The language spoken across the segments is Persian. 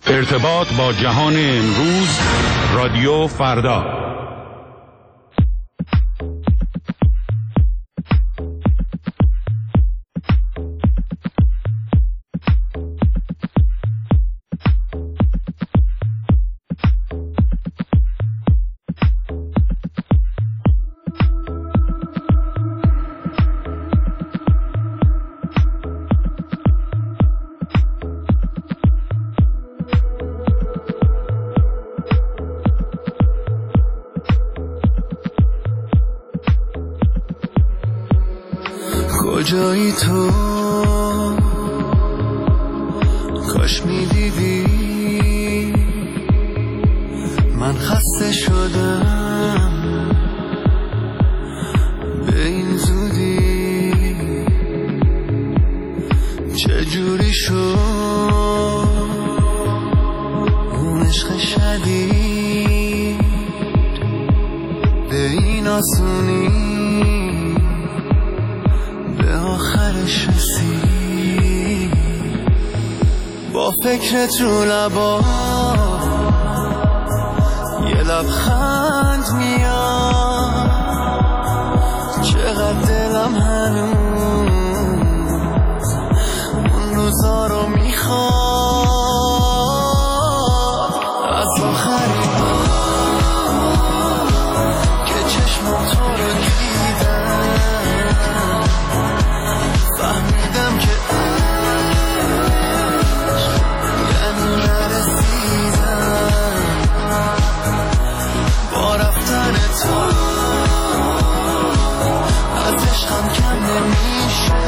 ارتباط با جهان امروز، رادیو فردا. کجایی تو؟ کاش میدیدی من خسته شدم به این زودی. چجوری شد اون عشق شدید به این آسونی آخرش رسید؟ با فکرت رو لبا یه لبخند میاد، چقدر دلم هنوز اون روزا رو میخواد. از آخرین بار که چشمم تو رو دیدم فهمیدم که یعنی نرسیدم. با رفتن تو از عشقم کم نمیشه،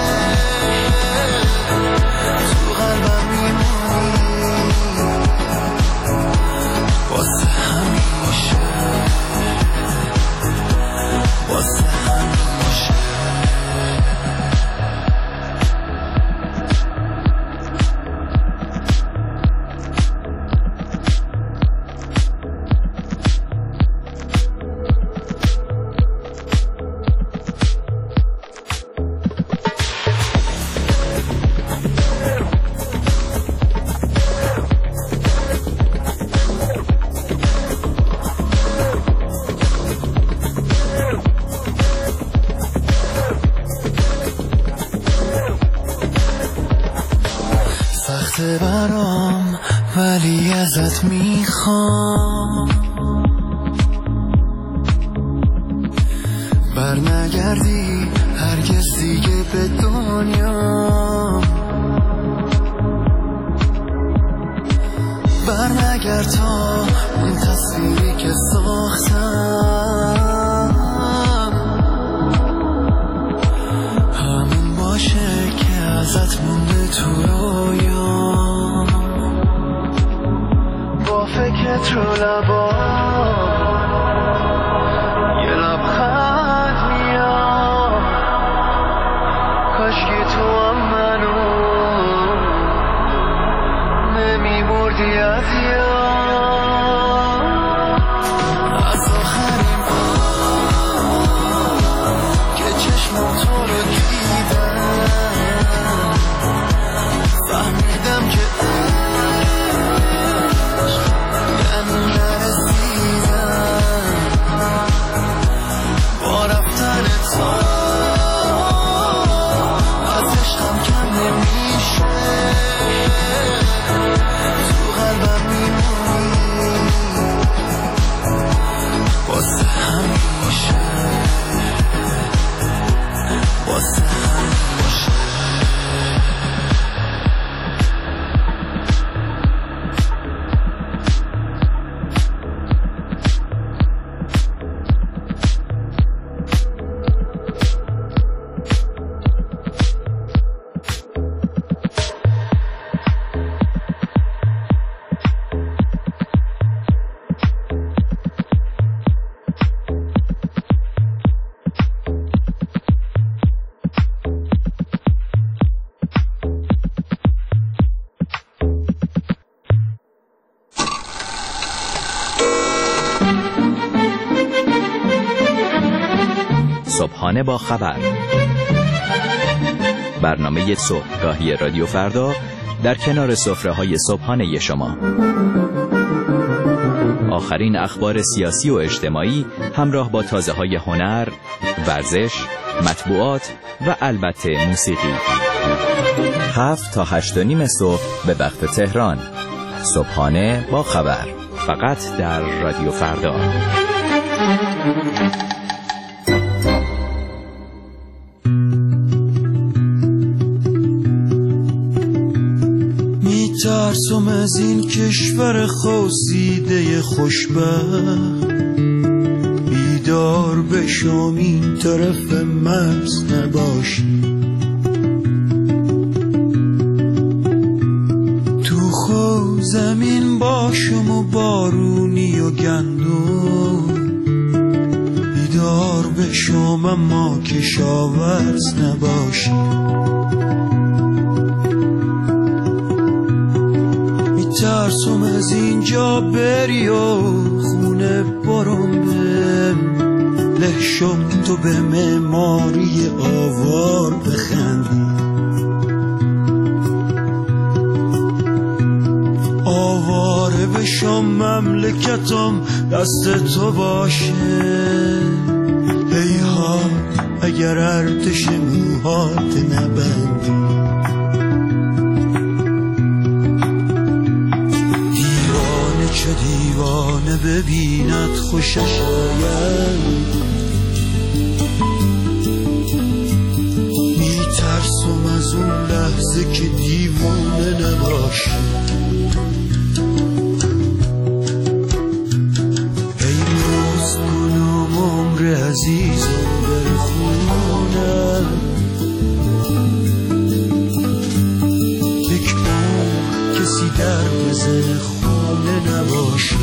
تو قلبم میمونی واسه همیشه، واسه همیشه. سخته برام ولی ازت میخوام برنگردی هرگز دیگه به دنیا، برنگرد تا اون تصویری که ساختم همون باشه که ازت مونده تو رویا. با فکرت رو لبا یه لبخند میاد، کاشکی تو هم منو نمیبردی از یاد. از آخرین بار که چشمم تو رو دیدم فهمیدم که یعنی نرسیدم. با رفتن تو از عشقم کم نمیشه، تو قلبم میمونی واسه همیشه، واسه همیشه. صبحانه با خبر، برنامه صبحگاهی رادیو فردا در کنار سفره‌های صبحانه شما. آخرین اخبار سیاسی و اجتماعی همراه با تازه‌های هنر، ورزش، مطبوعات و البته موسیقی. 7 تا 8:30 صبح به وقت تهران. صبحانه با خبر، فقط در رادیو فردا. میترسم از این کشور خواسیده خوشبخت، بیدار بشم این طرف مرز نباشی، تو خود زمین باشم و بارونی و گندم، بیدار بشم اما کشاورز نباشی. ترسم از اینجا بری و خونه برم له شد تو به معماری آوار بخندی، آواره بشم مملکتم دست تو باشه، هیهات اگر ارتش موهات نبندی، چه دیوانه ببیند خوشش آید، میترسم از اون لحظه که دیوانه نباشی، ای روز کنم عمر عزیزم در خونم، یک عمر کسی در بزن نباشی.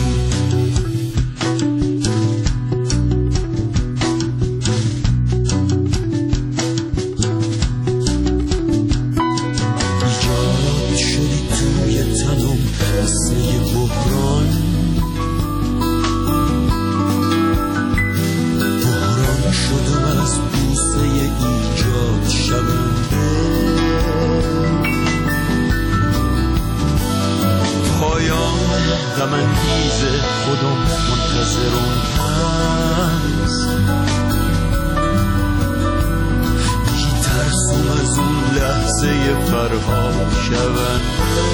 ایجاد شدی توی تنم قصه بحران، بحران شدم از بوسه ایجاد شونده، پایان غم‌انگیز خودم منتظرم هست، میترسم از اون لحظه فرها شونده،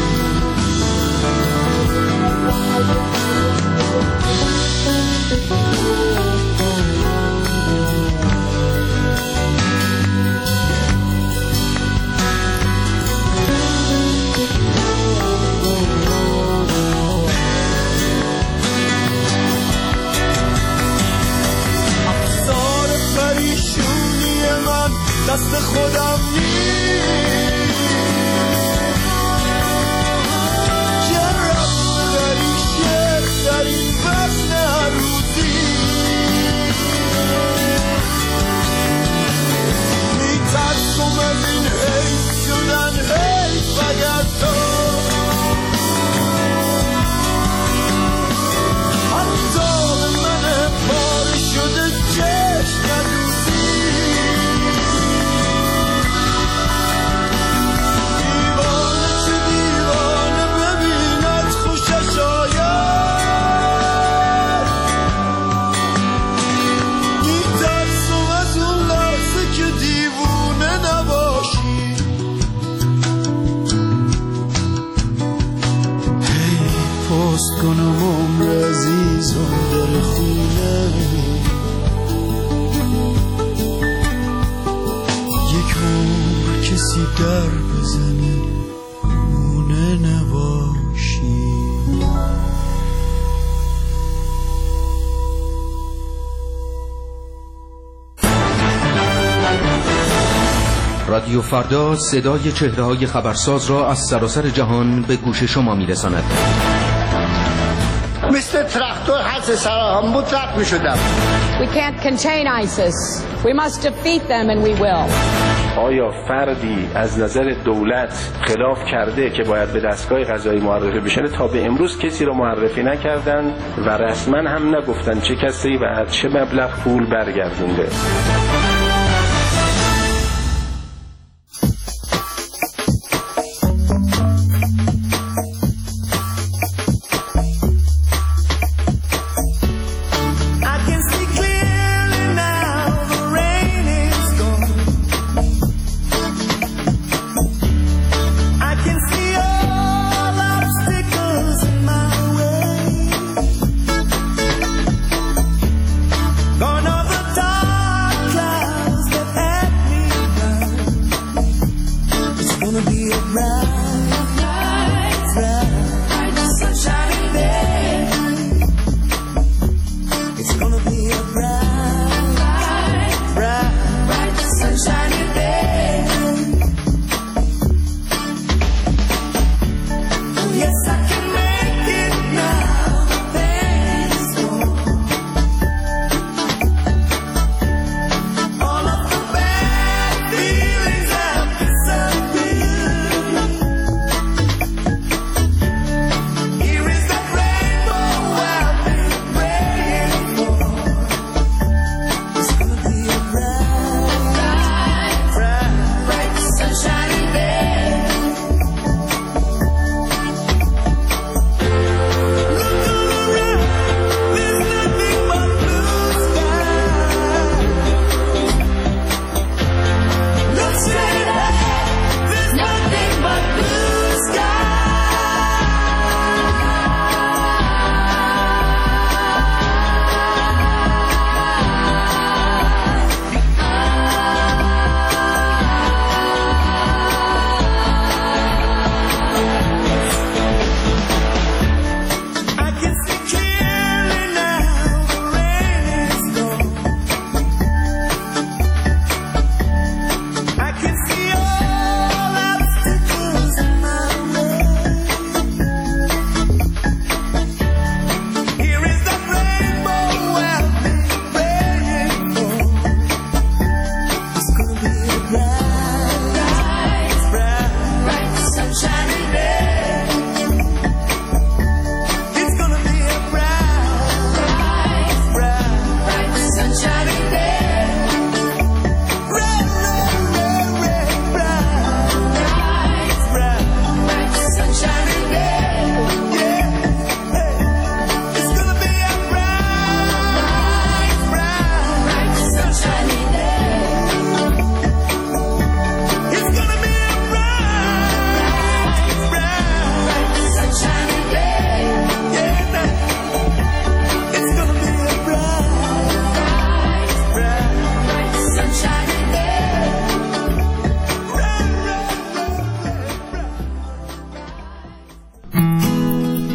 دست خودم نیست، جرم ببری شعر در این وزن عروضی، میترسم از این حیف شدن حیف اگر تو حتی به من پاره شده چشم ندوزی، کنم عمر عزیزم در خونه، یک عمر کسی در بزنه خونه نباشی. رادیو فردا صدای چهره‌های خبرساز را از سراسر جهان به گوش شما می‌رساند. مثل تراکتور حس سراهم بود رد می‌شدم. We can't contain ISIS. We must defeat them and we will. آیا فردی از نظر دولت خلاف کرده که باید به دستگاه قضایی معرفی بشه؟ تا به امروز کسی رو معرفی نکردن و رسما هم نگفتن چه کسی و از چه مبلغ پول برگردونده.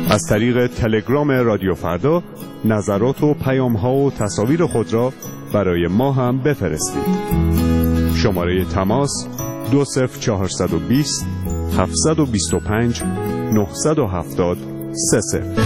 از طریق تلگرام رادیو فردا نظرات و پیام‌ها و تصاویر خود را برای ما هم بفرستید. شماره تماس 20420 725 970 30.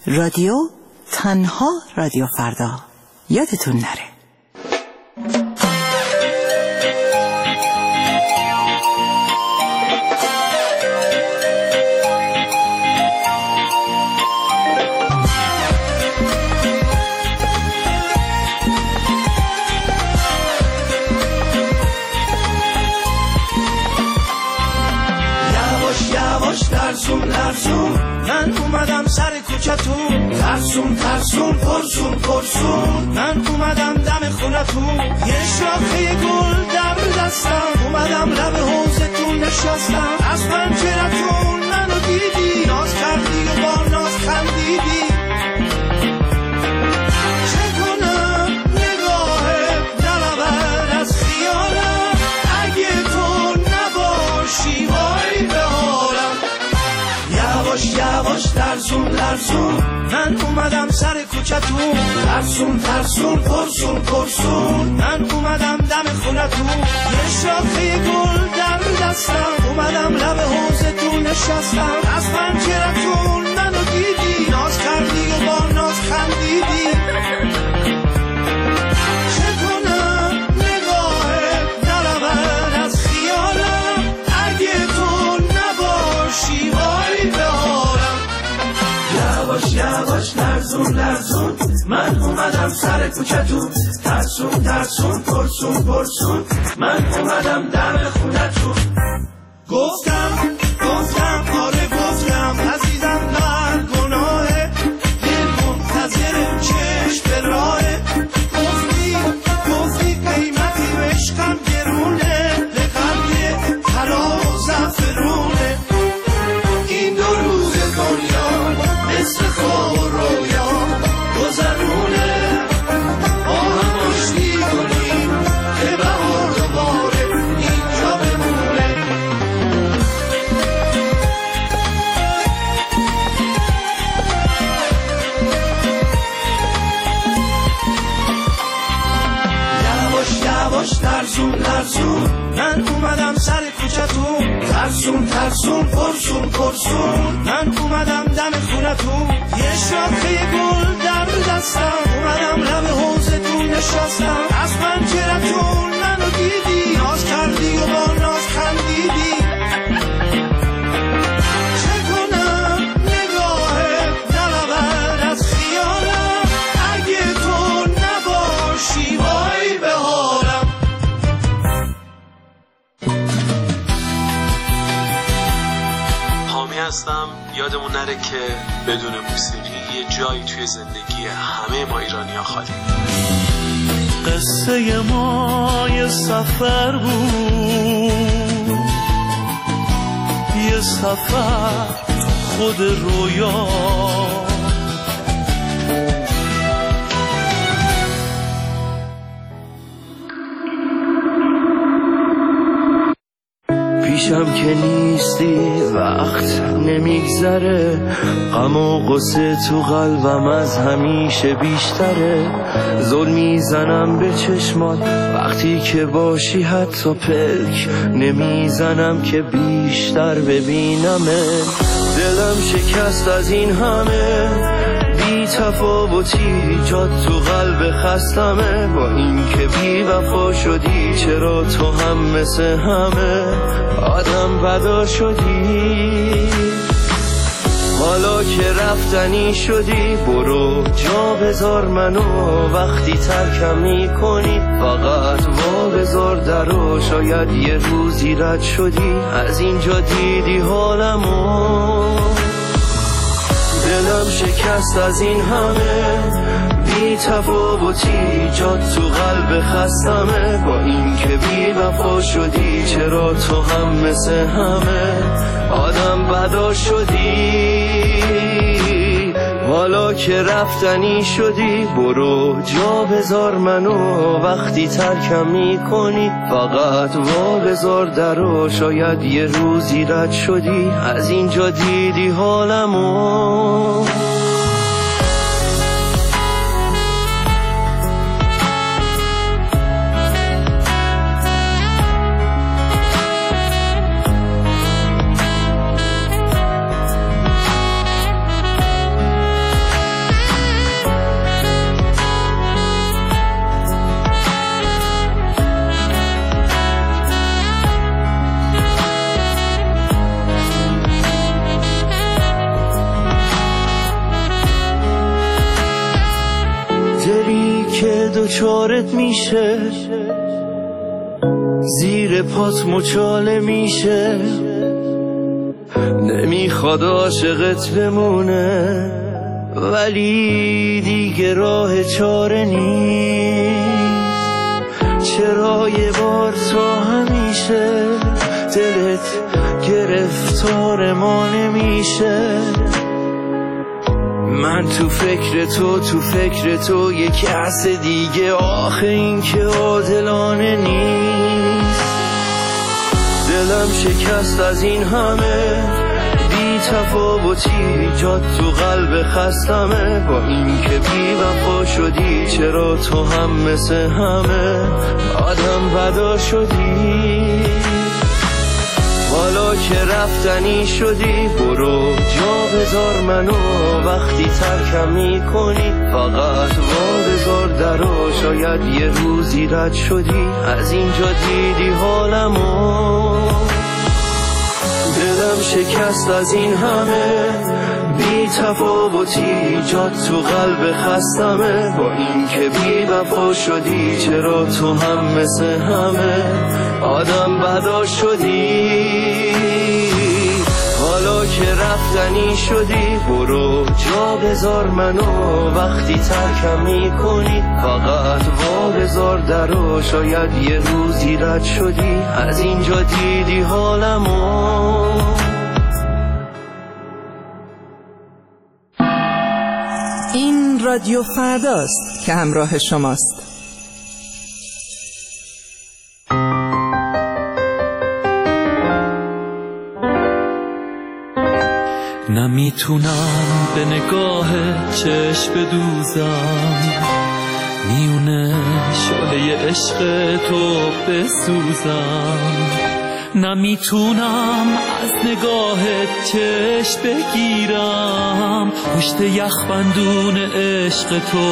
رادیو تنها رادیو فردا، یادتون نره. ترسون من اومدم سر کوچتون، ترسون پرسون من اومدم دم خونتون، یه شاخه گل در دستم، اومدم لب حوضتون نشستم، از پنجرتون منو دیدی، ناز کردی و با ناز خندیدی، چه کنم نگاهت نرود از خیالم، اگه تو نباشی وای به حالم، یواش لرزون من اومدم سر کوچتون، ترسون پرسون من اومدم دم خونتون، یه شاخه گل در دستم، اومدم لب حوضتون نشستم، از پنجرتون منو دیدی، ناز کردی و با ناز خندیدی، چه کنم نگاهت نرود از خیالم، اگه تو نباشی وای به حالم، یواش لرزون من اومدم سر کوچتون، ترسون پرسون من اومدم دم خونتون، گفتم آره گفتم عزیزم در گناهه، دل منتظر چشم به راهه، گفتی قیمتی و عشقم گرونه، به قلب طلا و زعفرونه، این دو روز دنیا مثل خواب و رویا گذرونه، با هم آشتی کنیم که بهار دوباره اینجا بمونه، یواش لرزون من اومدم سر کوچتون، ترسون پرسون من اومدم دم خونتون، یه شاخه گل در دستم، اومدم لب حوضتون نشستم، از پنجرتون منو دیدی، ناز کردی و با ناز خندیدی، چه کنم نگاهت نرود از خیالم، اگه تو نباشی وای به حالم. حامی هستم. یادمون نره که بدون موسیقی یه جایی توی زندگی همه ما ایرانی‌ها خالی. قصه ما یه سفر بود، یه سفر خود رویا، پیشم که نیستی وقت نمیگذره، غم و غصه تو قلبم از همیشه بیشتره، زل میزنم به چشمات وقتی که باشی، حتی پلک نمیزنم که بیشتر ببینمه، دلم شکست از این همه بی تفاوتی، جات تو قلب خستمه، با این که بی وفا شدی، چرا تو هم مثل همه آدم بدا شدی، حالا که رفتنی شدی، برو جا بذار منو، وقتی ترکم میکنی فقط وا بذار درو، شاید یه روزی رد شدی از اینجا دیدی حالمو، دلم شکست از این همه بی تفاوتی، جات تو قلب خستمه، با این که بی وفا شدی، چرا تو هم مثل همه آدم بدا شدی، حالا که رفتنی شدی، برو جا بذار منو، وقتی ترکم میکنی فقط وا بذار درو، شاید یه روزی رد شدی از اینجا دیدی حالمو. دوچارت میشه، زیر پات مچاله میشه، نمیخواد عاشقت بمونه ولی دیگه راه چاره نیست. چرا یه بار تا همیشه دلت گرفتار ما نمیشه؟ من تو فکر تو یه کس دیگه، آخه این که عادلانه نیست. دلم شکست از این همه بی تفاوتی، جات تو قلب خستمه. با این که بی وفا شدی، چرا تو هم مثل همه آدم بدا شدی؟ حالا که رفتنی شدی، برو جا بذار منو. وقتی ترکم میکنی فقط وا بذار درو. شاید یه روزی رد شدی، از اینجا دیدی حالمو. دلم شکست از این همه بی تفاوتی، جات تو قلب خستمه. با این که بی وفا شدی، چرا تو هم مثل همه آدم بدا شدی؟ حالا که رفتنی شدی، برو جا بذار منو. وقتی ترکم میکنی فقط وا بذار درو. شاید یه روزی رد شدی، از اینجا دیدی حالمو. این رادیو فرداست که همراه شماست. نمیتونم به نگاه چشم بدوزم، میونه شعله عشق تو بسوزم. نمیتونم از نگاه چشم بگیرم، پشت یخبندون عشق تو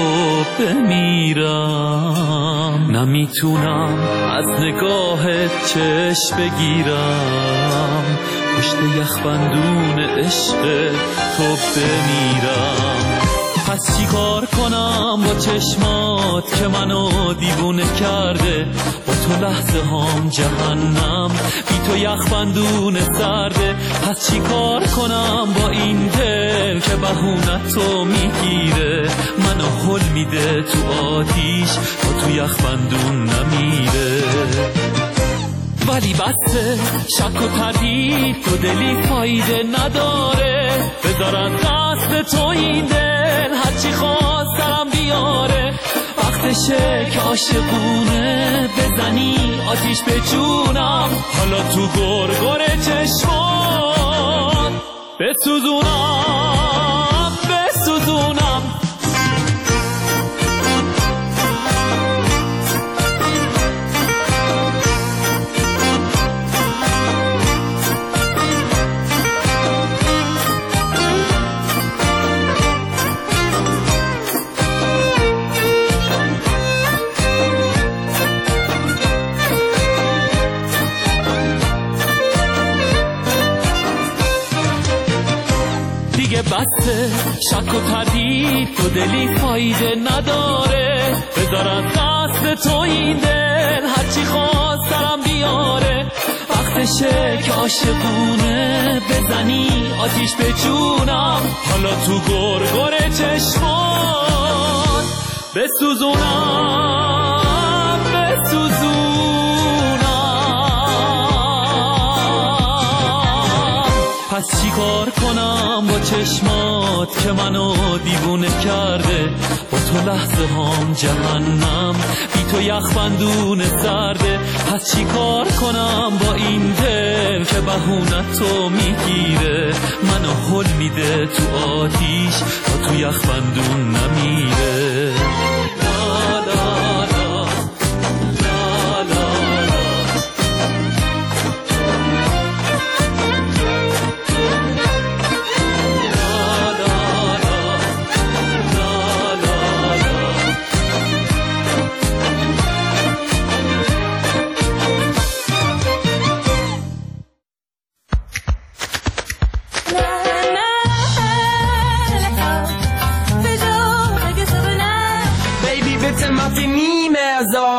بمیرم. نمیتونم از نگاه چشم بگیرم، پشت یخبندون عشق تو بمیرم. پس چی کار کنم با چشمات که منو دیوونه کرده؟ با تو لحظه هام جهنم، بی تو یخبندون سرده. پس چی کار کنم با این دل که بهونت تو میگیره؟ منو هل میده تو آتیش، با تو یخبندون نمیره. ولی بسه شک و تردید تو دلی فایده نداره. بذار از دست تو این دل هرچی خواست سرم بیاره. وقتشه که عاشقونه بزنی آتیش به جونم. حالا تو گرگر چشمات بسوزونم بسوزونم. بسته شک و تردید تو دلی فایده نداره. بذار از دست تو این دل هرچی خواست سرم بیاره. وقتشه که عاشقونه بزنی آتیش به جونم. حالا تو گرگر چشمات بسوزونم بسوزونم. پس چی کار کنم با چشمات که منو دیوونه کرده؟ با تو لحظه هام جهنم، بی تو یخبندون سرده. پس چی کار کنم با این دل که بهونت تو میگیره؟ منو هل میده تو آتیش، با تو یخبندون نمیره.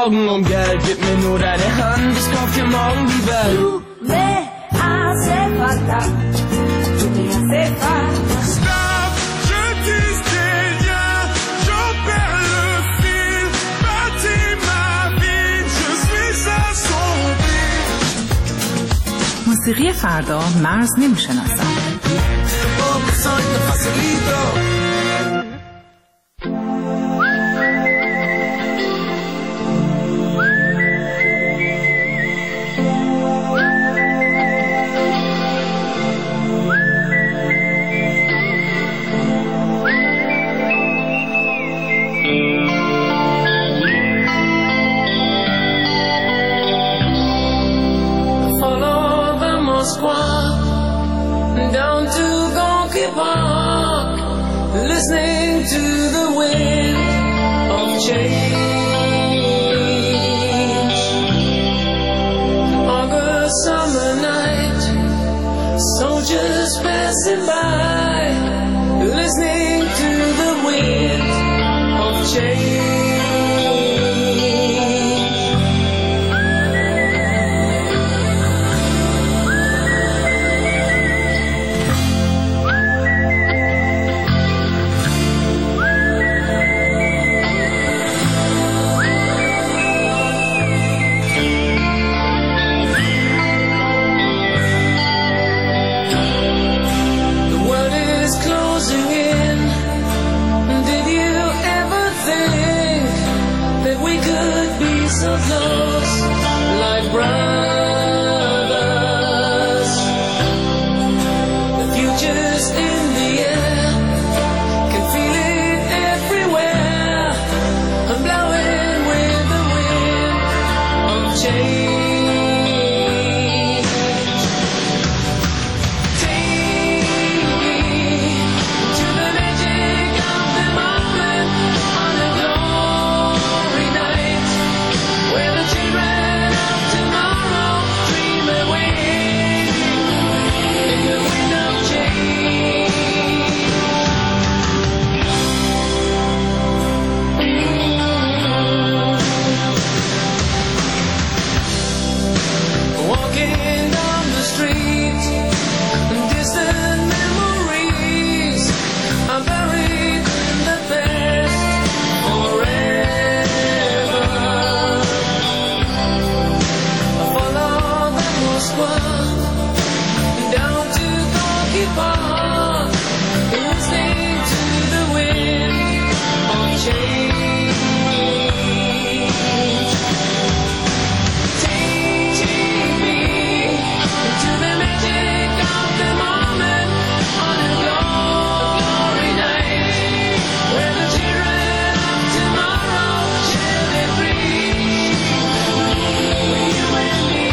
Augen umgelt, gib mir nur deine Hand, ich kauf dir morgen die Welt. Tu me hace falta, tu me hace falta. Stop, je disais rien, j'en perds le fil, bâtis ma vie, je suis à son fil. موسیقی فردا مرز نمیشناسد. Down to Gonky Park, listening to the wind of change. August summer night, soldiers passing by, listening to the wind of change. So close, like brothers. The future's in the air, can feel it everywhere. I'm blowing with the wind of change. Take me to the magic of the moment on a glory night, where the children of tomorrow dream away in the wind of change. Walking down the street, distant memories are buried in the past forever. Down to Gonky Park, listening to the wind of change. Take me to the magic of the moment on a glory night, where the children of tomorrow shall be free. You and me.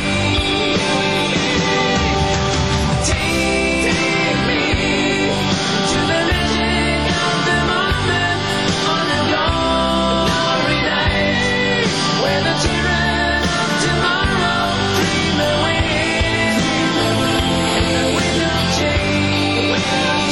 Take me to the magic of the moment on a glory night, where the children of tomorrow dream away in the wind of change.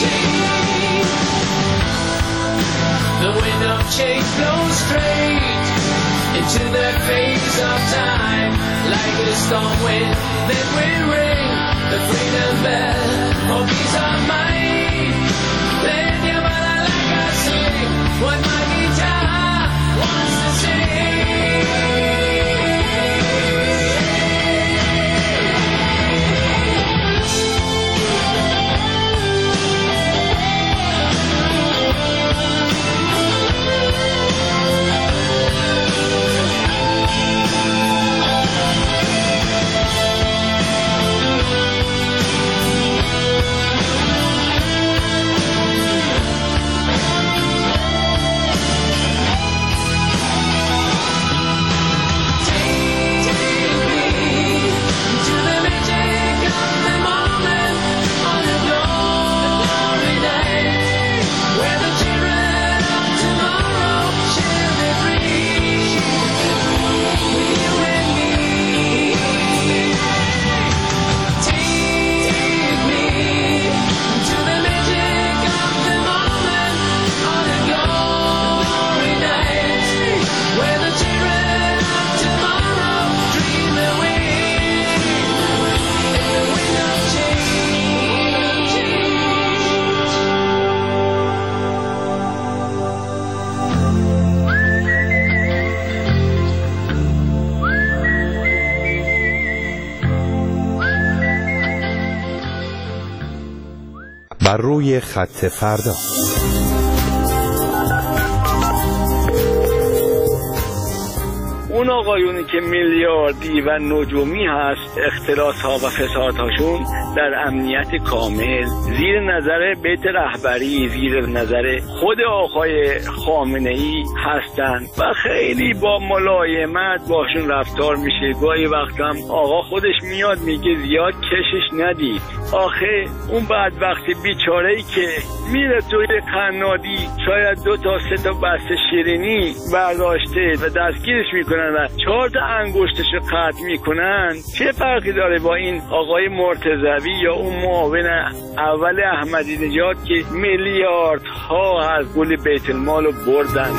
The wind of change blows straight into the face of time, like a storm wind that will ring the freedom bell for peace of mind. Then your mother, like I sing, what my guitar wants to sing. بر روی خط فردا. اون آقایونی که میلیاردی و نجومی هست اختلاس ها و فساد هاشون در امنیت کامل زیر نظر بیت رهبری، زیر نظر خود آقای خامنه ای هستن و خیلی با ملایمت باشون رفتار میشه. گاهی وقت هم آقا خودش میاد میگه زیاد کشش ندید. آخه اون بدبختی بیچاره ای که میره توی قنادی شاید 2 تا 3 تا بسته شیرینی برداشته و دستگیرش میکنن و 4 تا انگشتش قطع میکنن، چه فرقی داره با این آقای مرتضوی یا اون معاون اول احمدی نژاد که میلیاردها از پول بیت المال رو بردن؟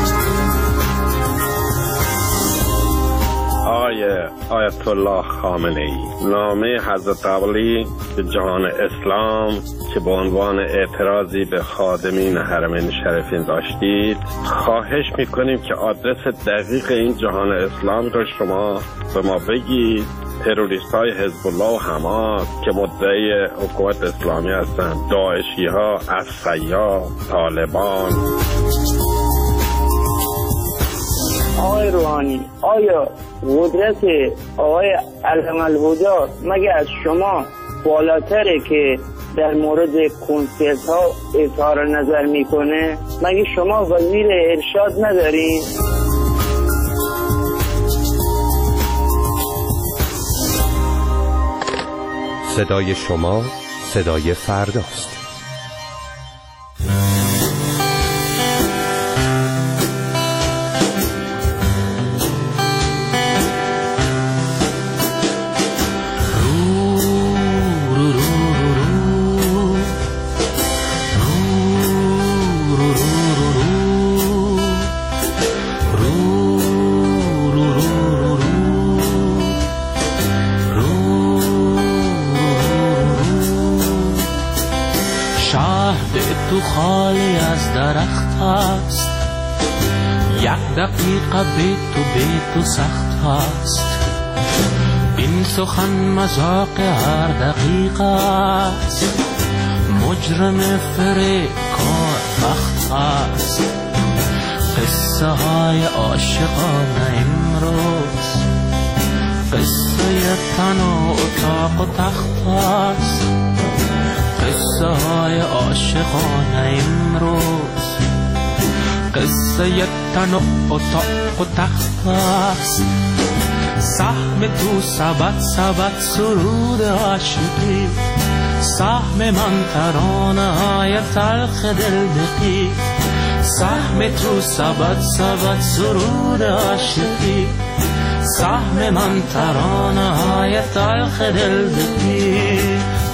آیت الله خامنه ای نامه حضرت علی به جهان اسلام که به عنوان اعتراضی به خادمین حرمین شریفین داشتید، خواهش میکنیم که آدرس دقیق این جهان اسلام رو شما به ما بگید. تروریست های حزب الله و حماس که مدعی حکومت اسلامی هستند، داعشی ها، عسکریا، طالبان. آقای روحانی، آیا قدرت آقای علم الهدی مگه از شما بالاتره که در مورد کنسرت ها اظهار نظر میکنه؟ مگه شما وزیر ارشاد ندارین؟ صدای شما صدای فرداست. خالی از درخت است، 1 دقیقه به تو سخت است. این سخن مذاق هر دقیقه است، مجرم فریبکار بخت است. قصه های عاشقانه امروز، قصه تن و اتاق و تخت است. قصه های عاشقانه امروز، قصه تن و اتاق و تخت است. سهم تو سبد سرود عاشقی، سهم من ترانه های تلخ دلدقی. سهم تو سبد سرود عاشقی، سهم من ترانه های تلخ دلدقی.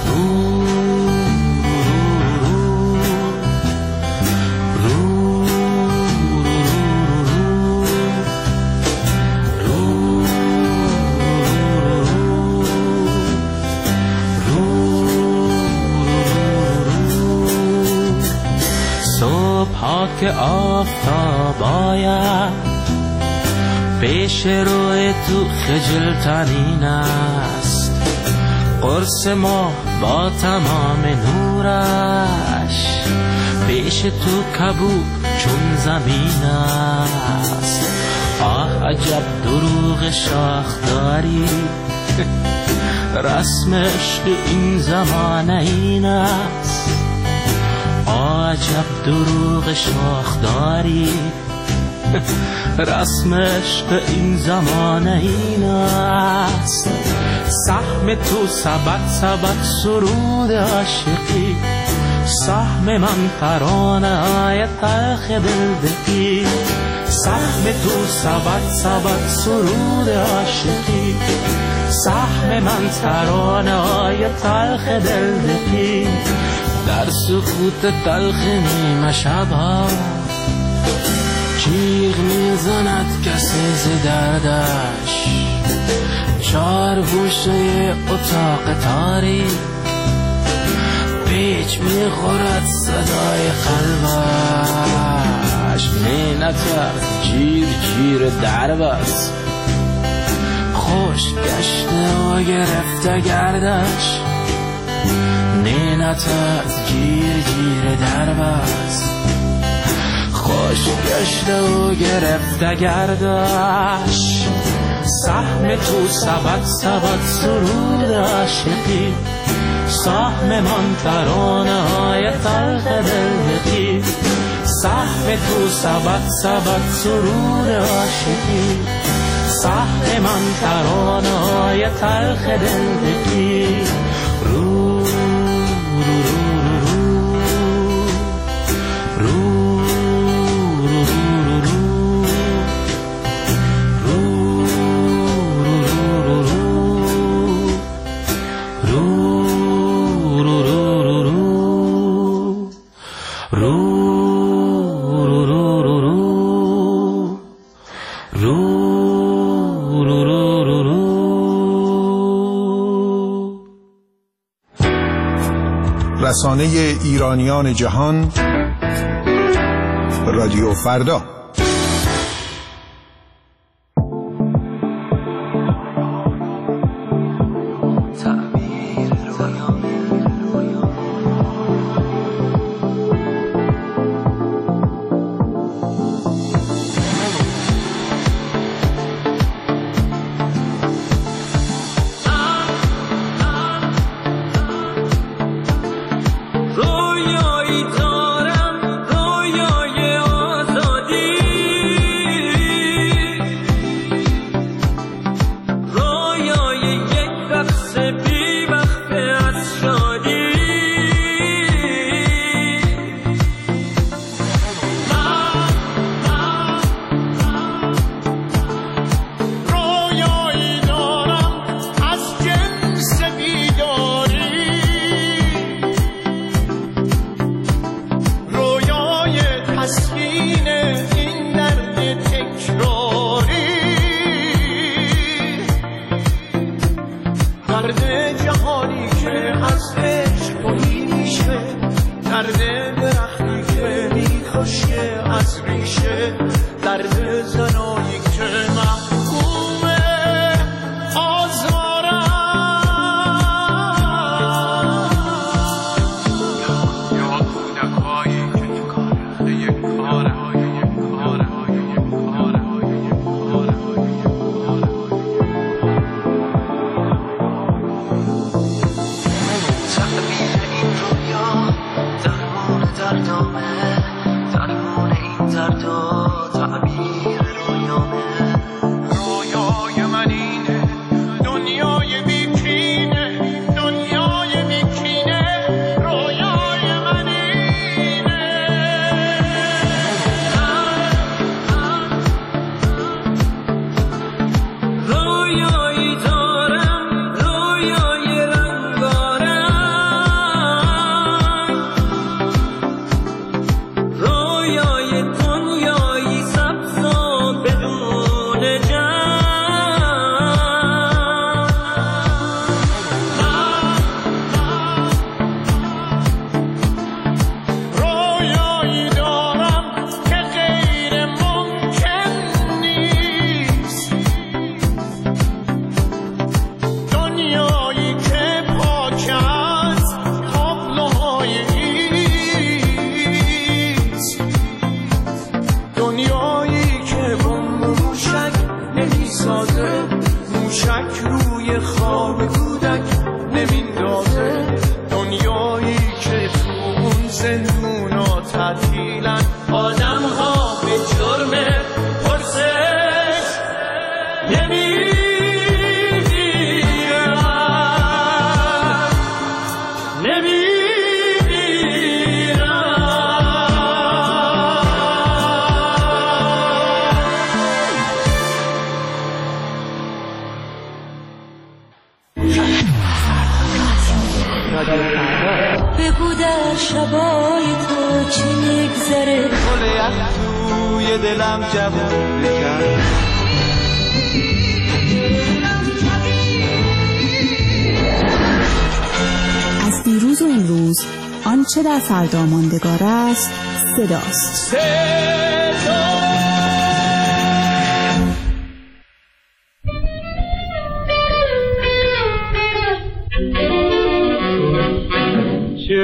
که آفتاب آید پیش روی تو خجل ترین است. قرص ما با تمام نورش پیش تو کبود چون زمین است. آه عجب دروغ شاخ داری، رسم عشق این زمانه این است. عجب دروغ شاخ داری، رسم عشق این زمانه این است. سهم تو سبد سرود عاشقی، سهم من ترانه های تلخ دلدقی. سهم تو سبد سرود عاشقی، سهم من ترانه های تلخ دلدقی. در سکوت تلخ نیمه شبها جیغ میزند کسی ز دردش. 4 گوشه اتاق تاریک پیچ میخورد صدای قلبش. می نترس جیر درب است، خوش گشته و گرفته گردش. نینتت گیر در بست خوش گشته و گرفته گردش سهم تو سبد سرود عاشقی سهم من ترانه های تلخ دلدقی سهم تو سبد سرود عاشقی سهم من ترانه های تلخ دلدقی رو رو رو رو رسانه ایرانیان جهان رادیو فردا. بگو در شبای تو چی میگذره گل یخ توی دلم جوون بکن از دیروز و امروز آنچه در فردا ماندگار است صداست.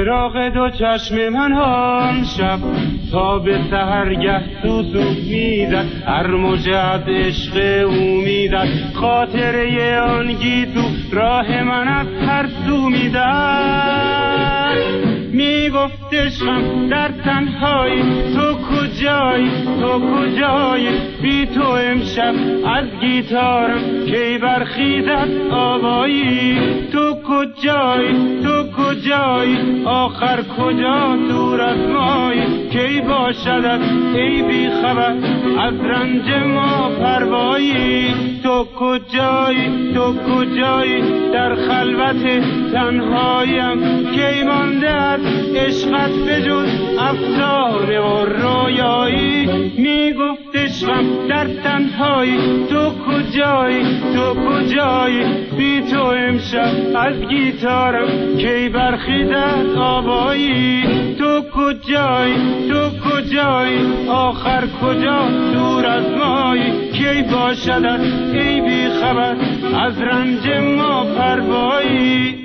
چراغ دو چشم من آن شب تا به سحرگه سوسو میزد، هر موجه از عشق او میزد، خاطره آن گیسو راه من از هر سو میزد. میگفت عشقم در تنهایی تو کجایی، تو کجایی، بی تو امشب از گیتارم کی برخیزد آوایی. تو کجایی، تو کجایی، آخر کجا دور از مایی، کی باشدت ای بی خبر از رنج ما پروایی. تو کجایی، تو کجایی، در خلوت تنهاییم کی مانده از عشقت بجز افسانه و رویایی. میگفت عشقم در تنهایی تو کجایی، تو کجایی، بی تو امشب از گیتارم کی برخیزد آوایی. تو کجایی، تو کجایی، آخر کجا دور از مایی، کی باشدت ای بی خبر از رنج ما پروایی.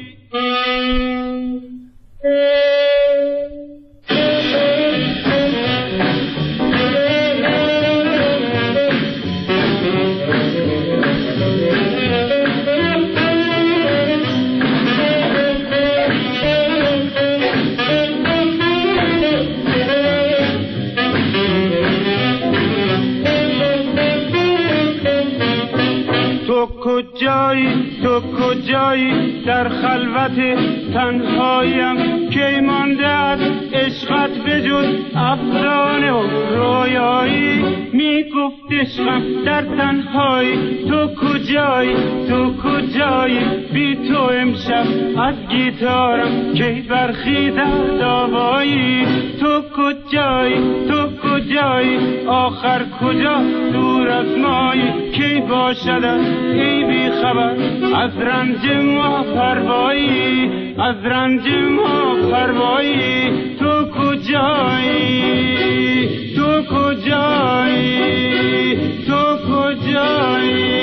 تو کجایی، تو کجایی، در خلوت تنهاییم کی مانده از عشقت بجز افسانه و رویایی. میگفت عشقم در تنهایی تو کجایی، تو کجایی، بی تو امشب از گیتارم کی برخیزد آوایی. تو کجایی، تو کجایی، آخر کجا دور از مایی، کی باشدت ای بی خبر از رنج ما پروایی، از رنج ما پروایی. تو کجایی، تو کجایی، تو کجایی.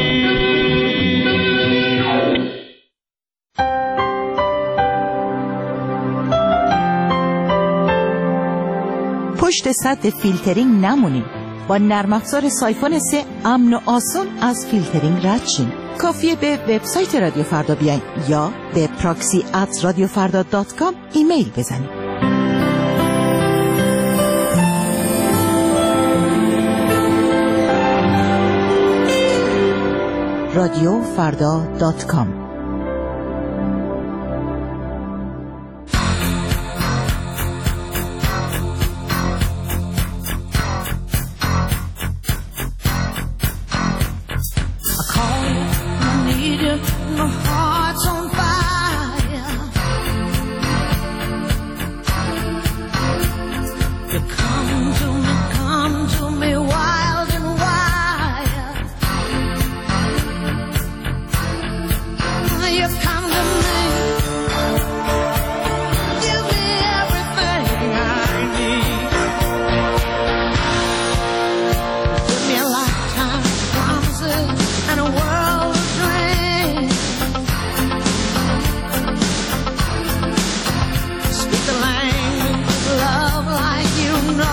پشت سد فیلترینگ نمونیم. با نرم افزار سایفون 3 امن و آسان از فیلترینگ رد شین. کافیه به وبسایت رادیو فردا بیاین یا به proxy@radiofarda.com ایمیل بزنید. radiofarda.com My heart's on fire. You come to me wild and wild. You come to me, give me everything I need. Give me a lifetime of promises and a world of dreams. Speak the language of love like you know.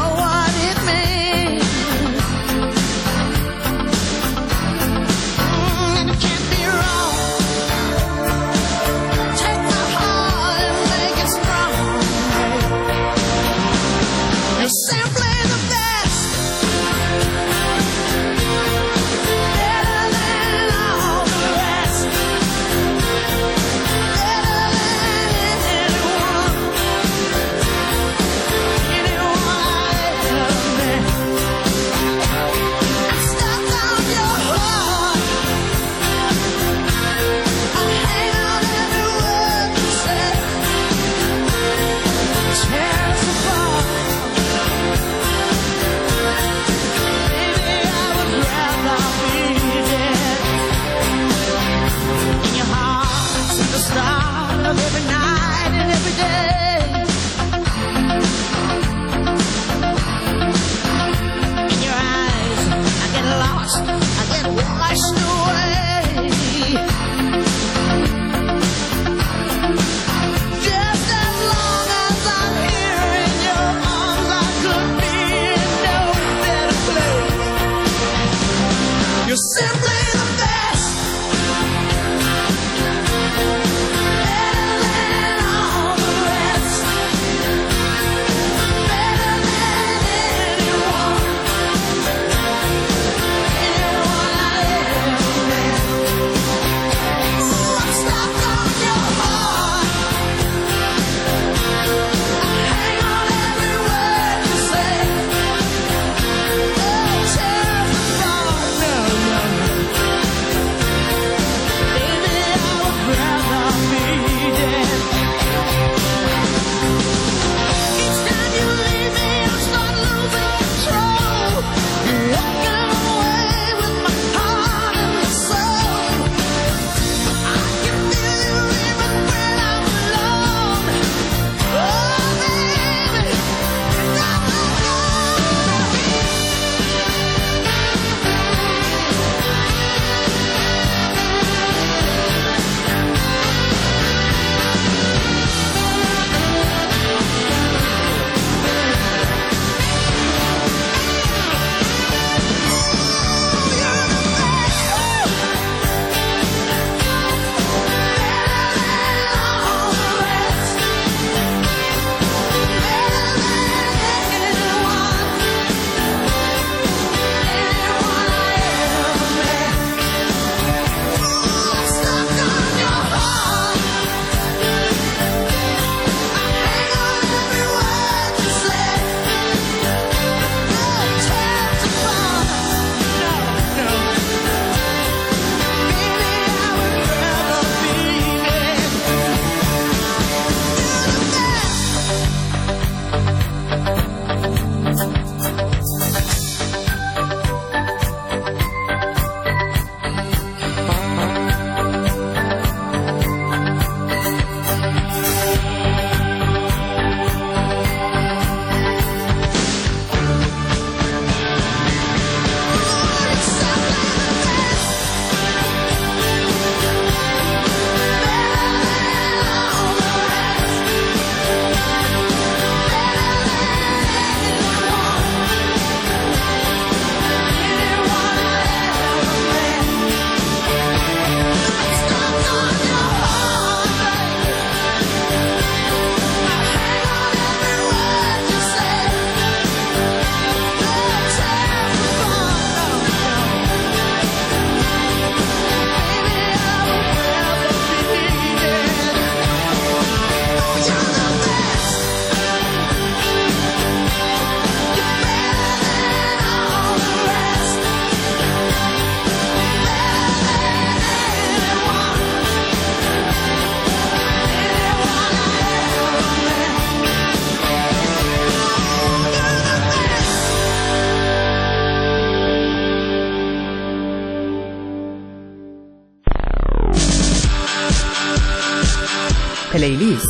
پلیلیست.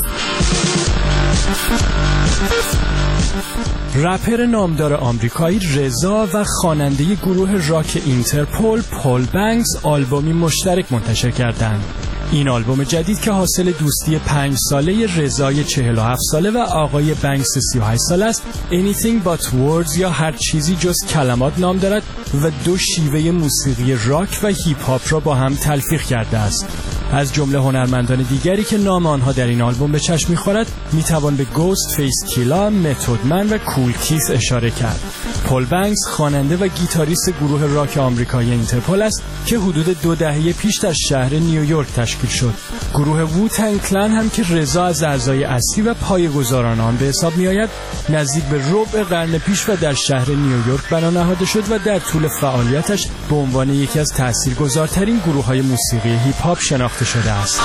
رپر نامدار آمریکایی رضا و خواننده گروه راک اینترپول پول بنکس آلبومی مشترک منتشر کردند. این آلبوم جدید که حاصل دوستی 5 ساله رضای 47 ساله و آقای بنکس 38 ساله است، Anything But Words یا هر چیزی جز کلمات نام دارد و 2 شیوه موسیقی راک و هیپ هاپ را با هم تلفیق کرده است. از جمله هنرمندان دیگری که نام آنها در این آلبوم به چشم می‌خورد میتوان به گوست فیس کیلا، متد من و کول کیس اشاره کرد. پول بنکس خواننده و گیتاریست گروه راک آمریکایی اینترپول است که حدود 2 دهه پیش در شهر نیویورک تشکیل شد. گروه ووتنگ کلن هم که رضا از اعضای اصلی و پایه‌گذاران آن به حساب می‌آید، نزدیک به ربع قرن پیش و در شهر نیویورک بنا نهاده شد و در طول فعالیتش به عنوان یکی از تاثیرگذارترین گروه‌های موسیقی هیپ هاپ شناخته شده است.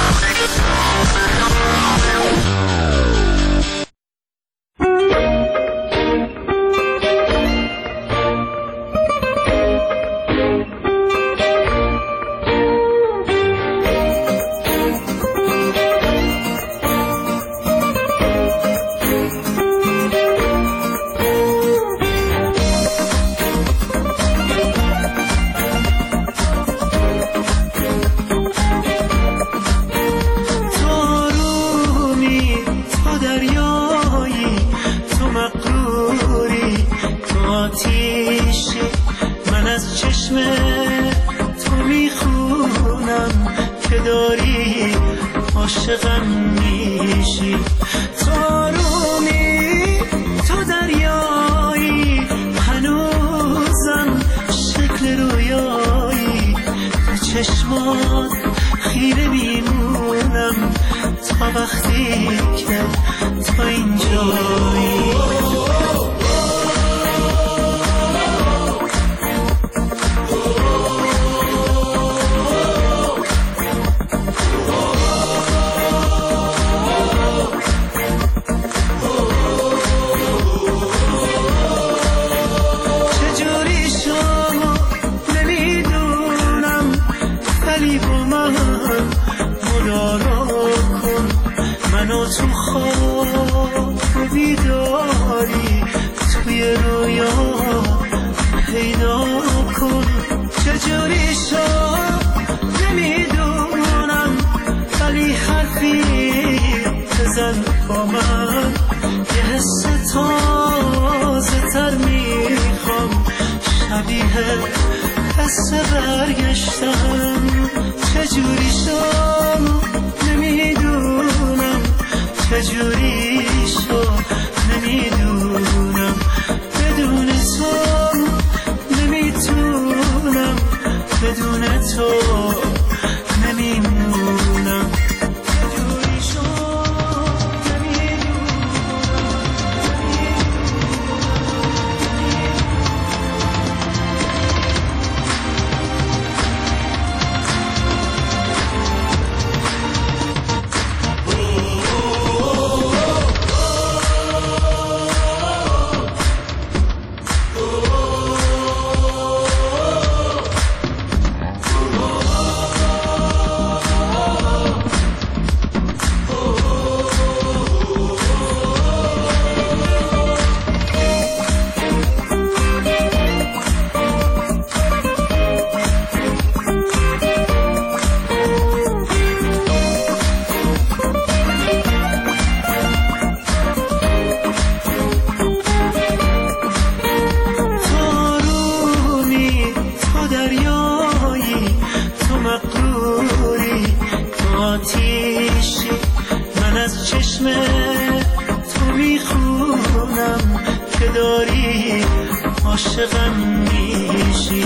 عاشقم میشی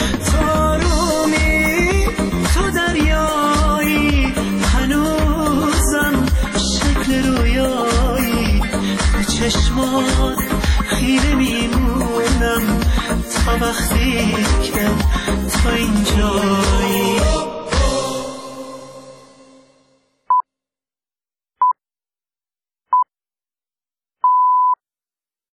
تارومی تو دریایی هنوزم شکل رویایی به چشمات خیره میمونم تا وقتی که تو اینجایی